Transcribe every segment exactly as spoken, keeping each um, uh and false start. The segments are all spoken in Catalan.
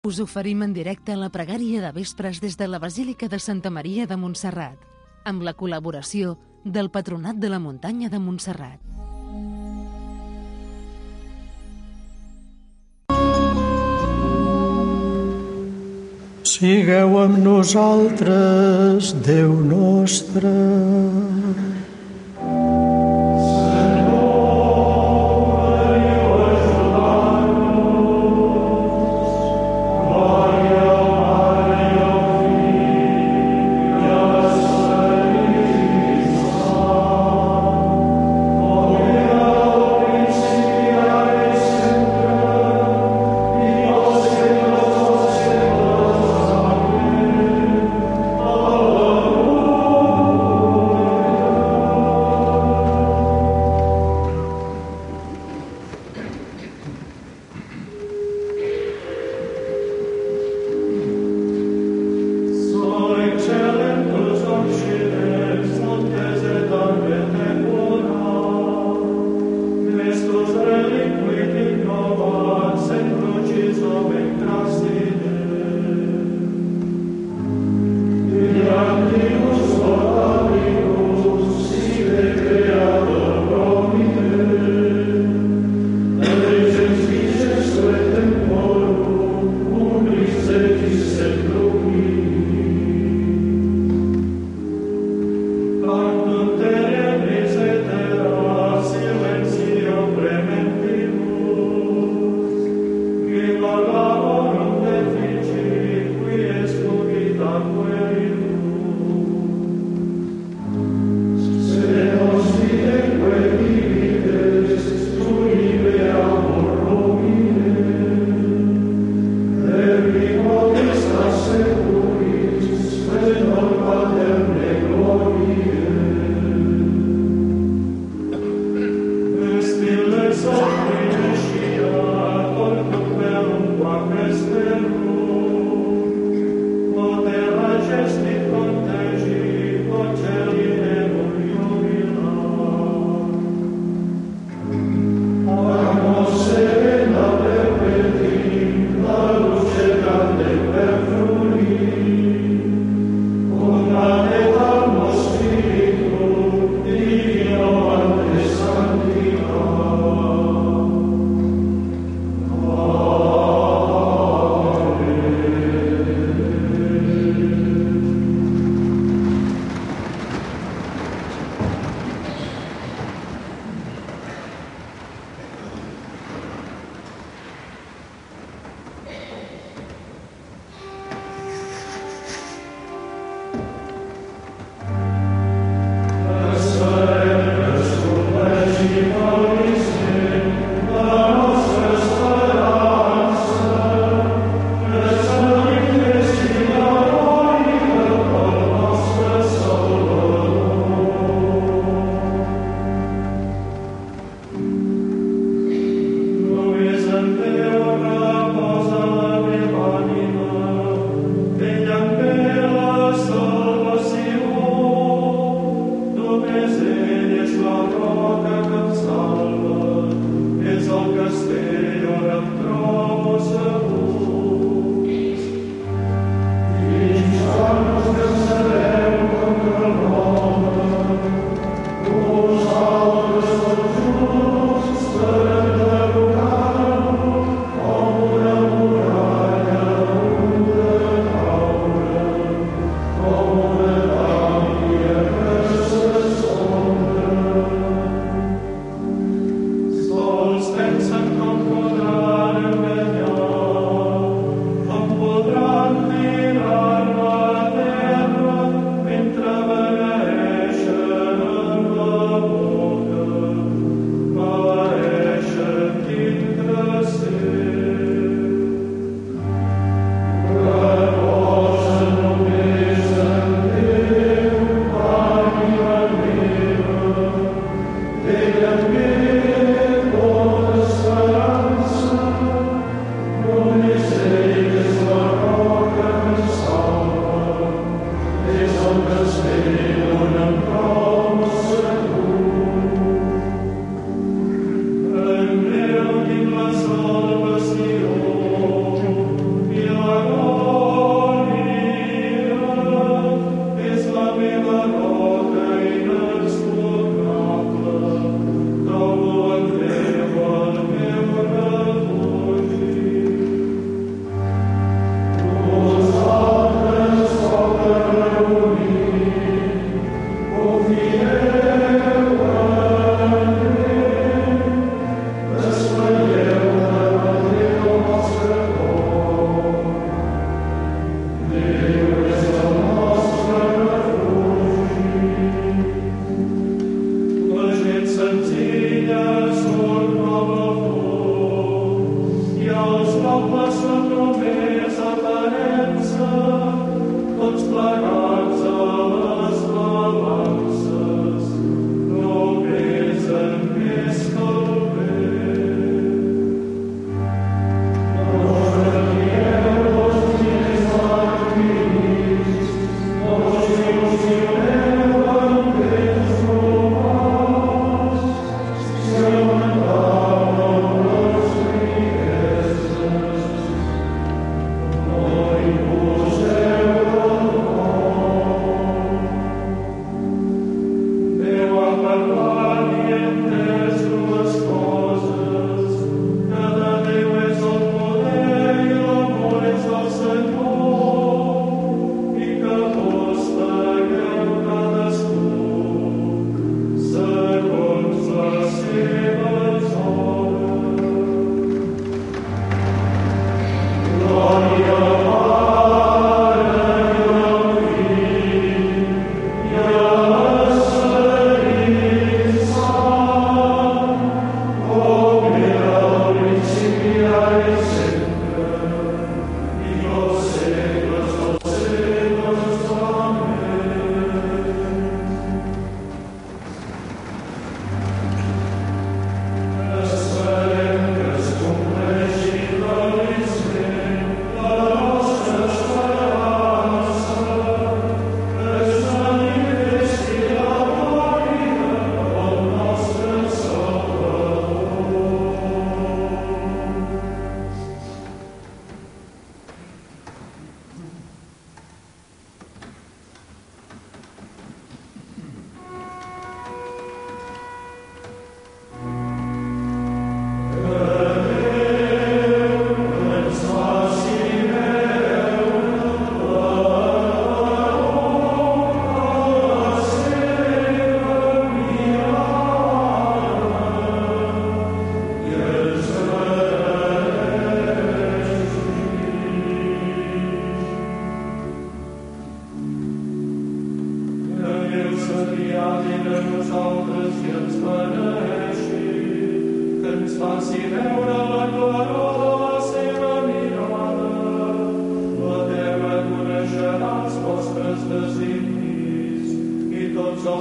Us oferim en directe la pregària de vespres des de la Basílica de Santa Maria de Montserrat, amb la col·laboració del Patronat de la Muntanya de Montserrat. Sigueu amb nosaltres, Déu nostre.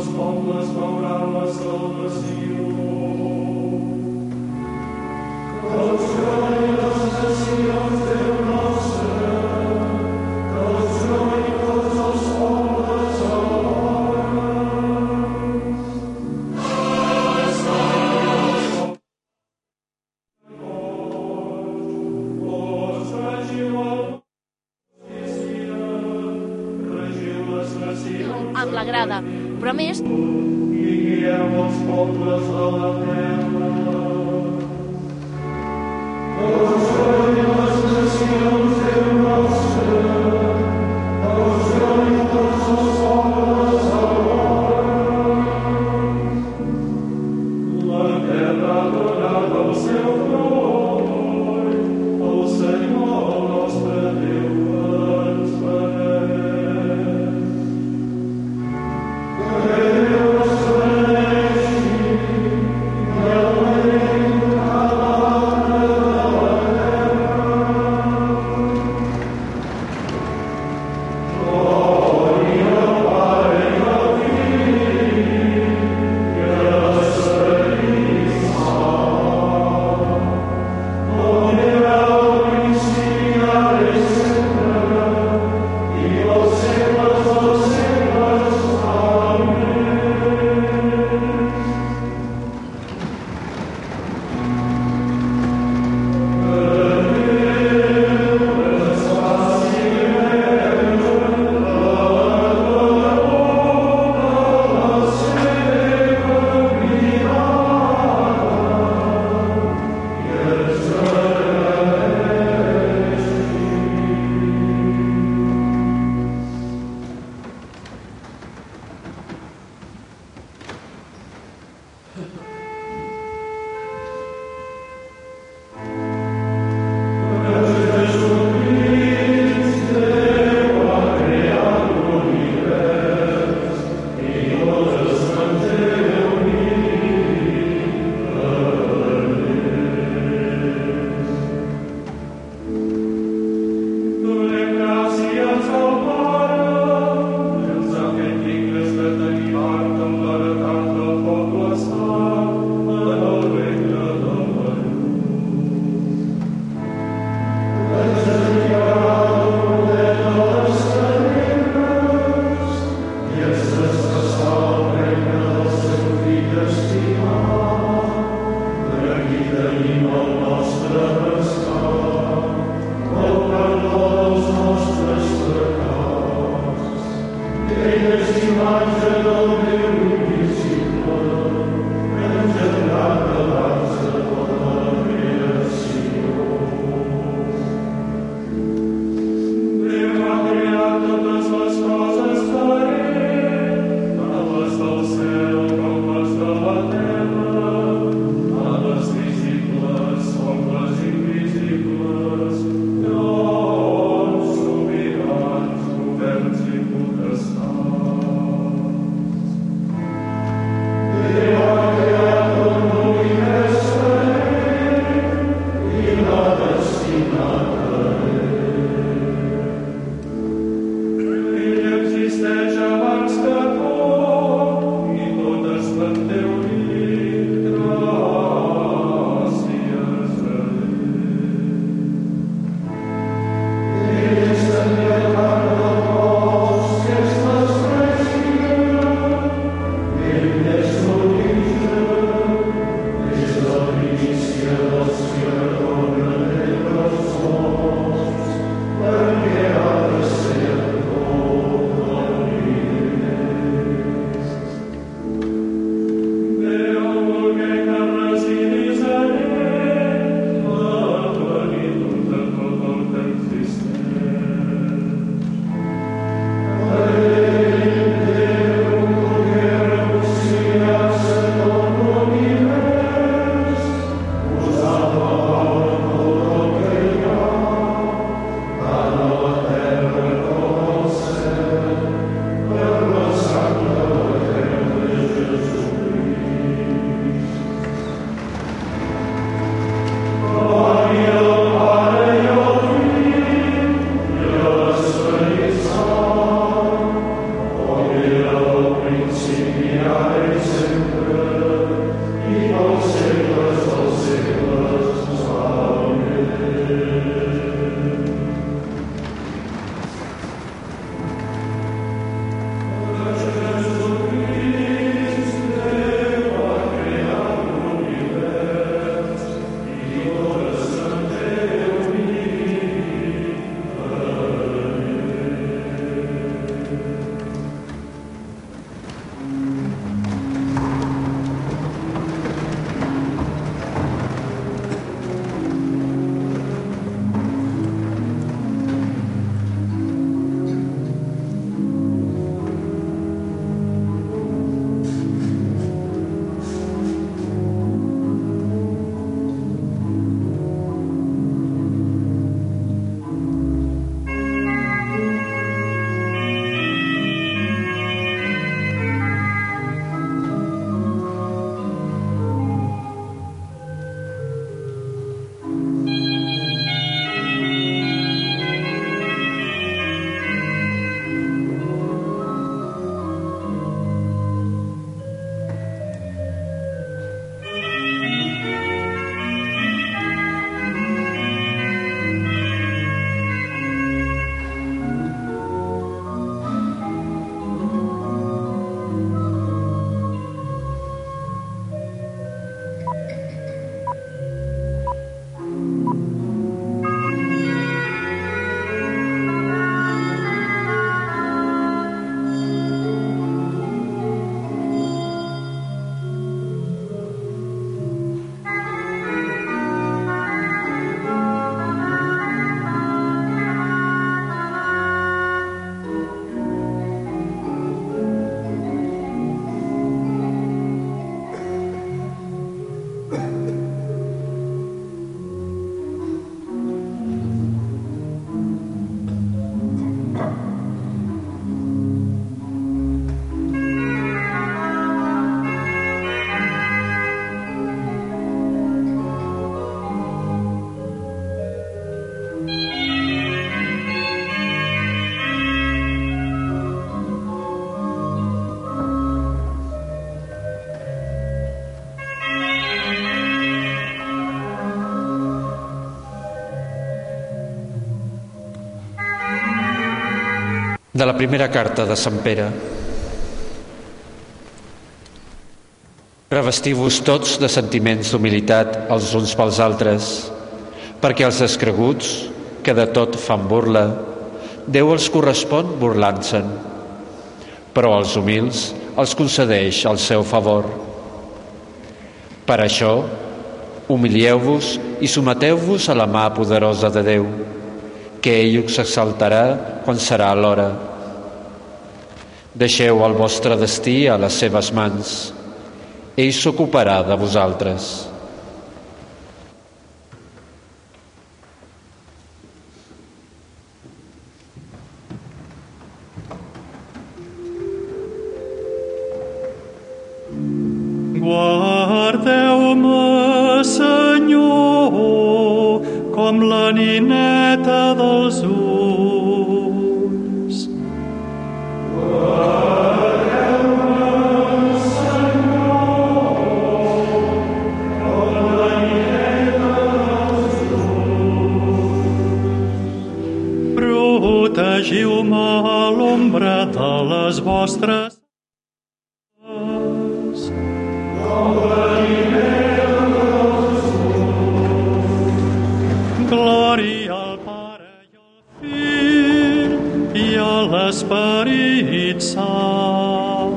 Amb la grada, però a més... De la primera carta de Sant Pere. Revestiu-vos tots de sentiments d'humilitat els uns pels altres, perquè els descreguts, que de tot fan burla, Déu els correspon burlant-se'n, però als humils els concedeix el seu favor. Per això, humilieu-vos i someteu-vos a la mà poderosa de Déu, que ell us exaltarà quan serà l'hora. Deixeu el vostre destí a les seves mans. Ell s'ocuparà de vosaltres. Guardeu-me, Senyor, com la nineta dels ulls. Guardeu-me, Senyor, com la nineta dels ulls. Protegiu-me a l'ombra de les vostres glòria al Pare i al Fill i a l'Esperit Sant.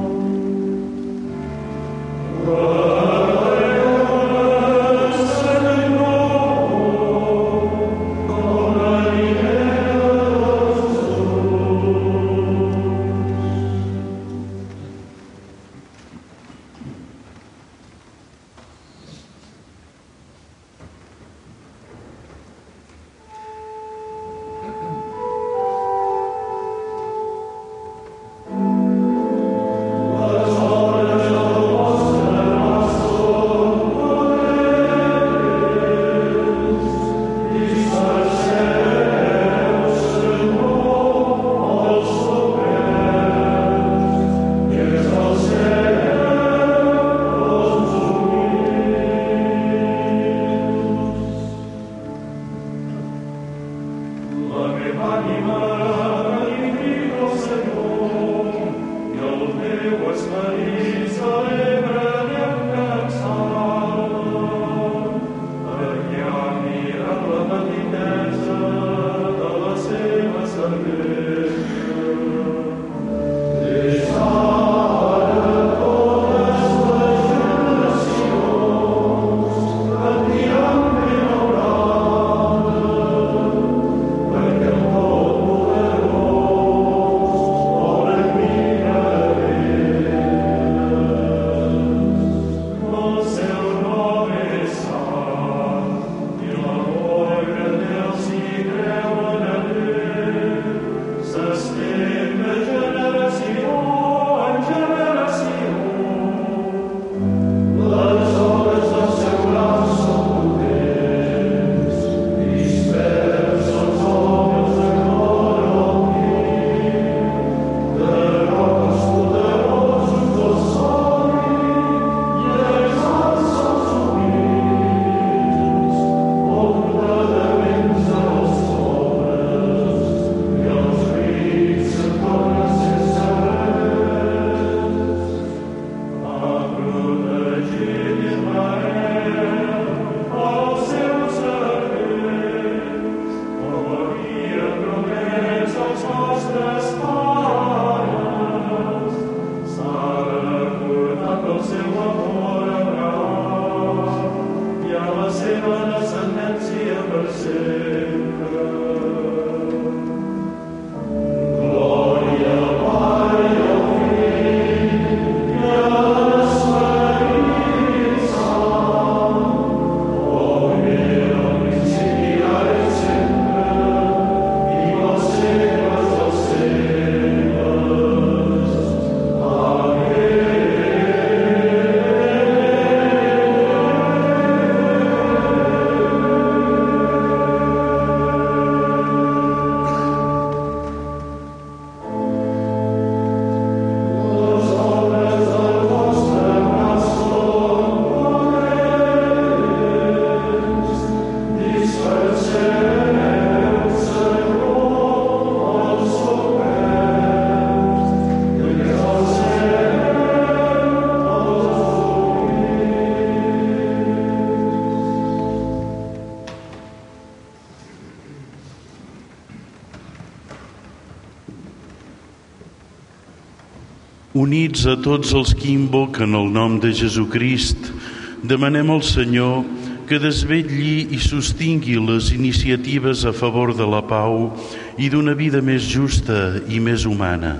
Units a tots els que invoquen el nom de Jesucrist, demanem al Senyor que desvetlli i sostingui les iniciatives a favor de la pau i d'una vida més justa i més humana.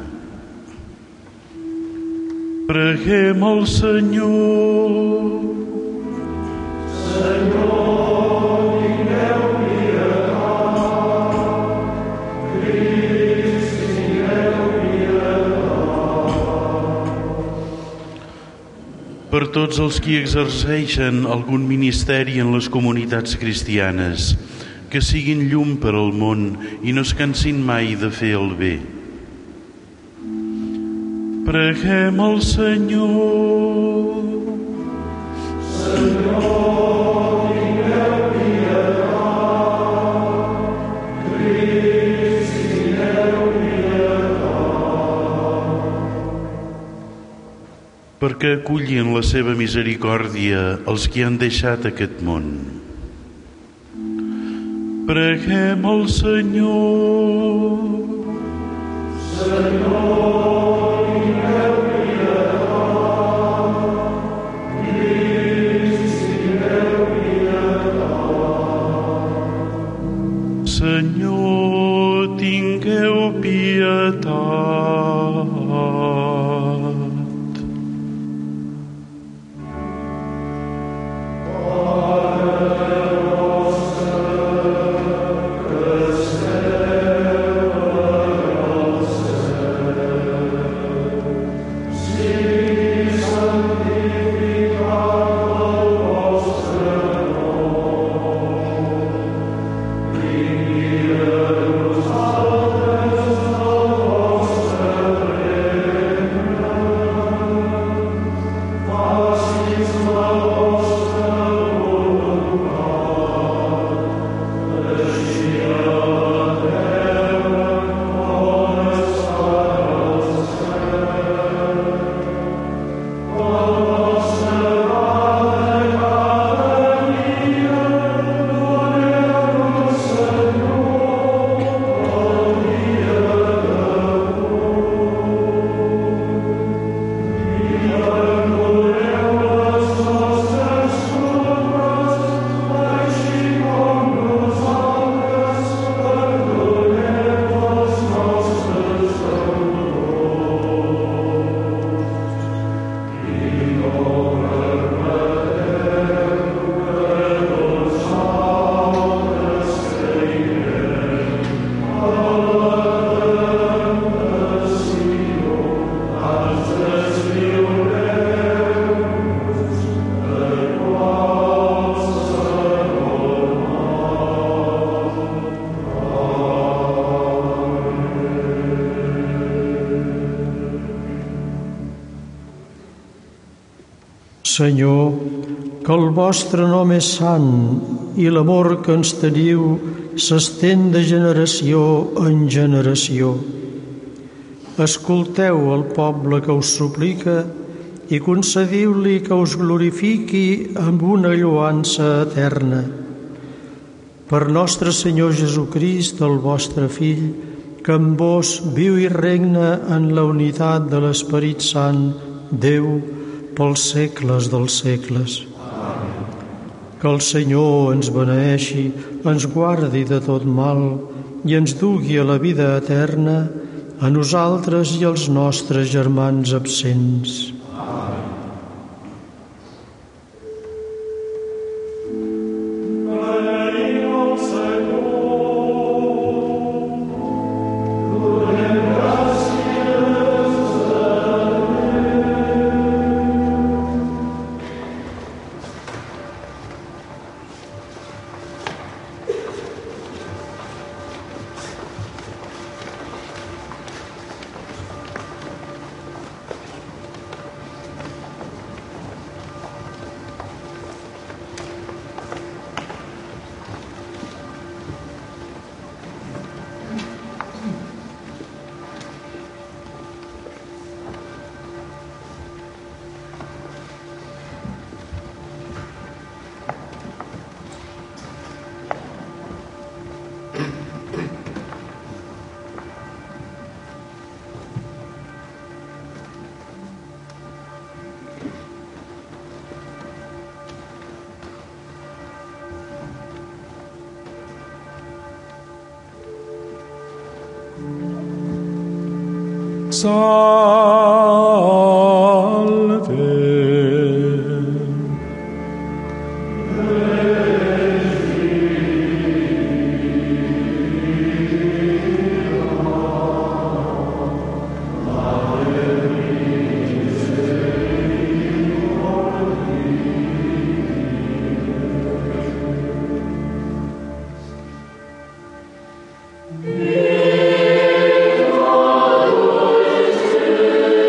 Preguem al Senyor. Senyor, tingueu pietat. Crist, tingueu pietat. Per tots els qui exerceixen algun ministeri en les comunitats cristianes, que siguin llum per al món i no es cansin mai de fer el bé. Preguem al Senyor. Senyor, tingueu pietat. Crist, tingueu pietat. Perquè aculli en la seva misericòrdia els que han deixat aquest món. Preguem al Senyor. Senyor, tingueu pietat. Crist, tingueu pietat. Senyor, tingueu pietat. Senyor, que el vostre nom és sant i l'amor que ens teniu s'estén de generació en generació. Escolteu el poble que us suplica i concediu-li que us glorifiqui amb una lloança eterna. Per nostre Senyor Jesucrist, el vostre Fill, que amb vos viu i regna en la unitat de l'Esperit Sant, Déu, pels segles dels segles. Amén. Que el Senyor ens beneeixi, ens guardi de tot mal i ens dugui a la vida eterna, a nosaltres i als nostres germans absents. Amén. Salve.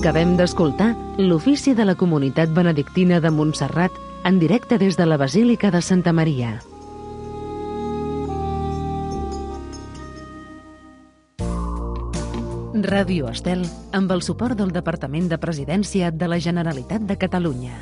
Acabem d'escoltar l'ofici de la comunitat benedictina de Montserrat en directe des de la Basílica de Santa Maria. Ràdio Estel, amb el suport del Departament de Presidència de la Generalitat de Catalunya.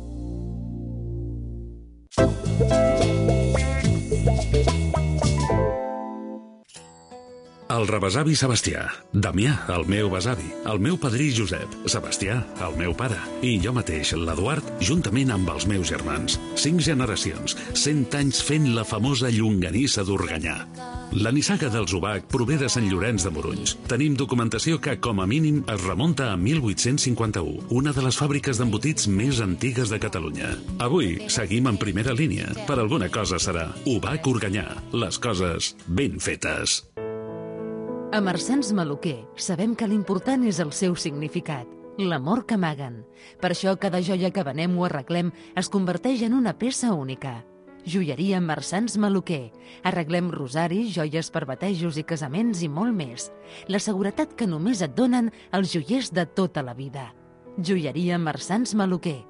El rebesavi Sebastià, Damià, el meu besavi, el meu padrí Josep, Sebastià, el meu pare, i jo mateix, l'Eduard, juntament amb els meus germans. Cinc generacions, cent anys fent la famosa llonganissa d'Organyà. La nissaga dels Ubac prové de Sant Llorenç de Morunys. Tenim documentació que, com a mínim, es remunta a mil vuit-cents cinquanta-u, una de les fàbriques d'embotits més antigues de Catalunya. Avui seguim en primera línia. Per alguna cosa serà Ubac Organyà. Les coses ben fetes. A Marsans Maluquer sabem que l'important és el seu significat, l'amor que amaguen. Per això cada joia que venem o arreglem es converteix en una peça única. Joieria Marsans Maluquer. Arreglem rosaris, joies per batejos i casaments i molt més. La seguretat que només et donen els joiers de tota la vida. Joieria Marsans Maluquer.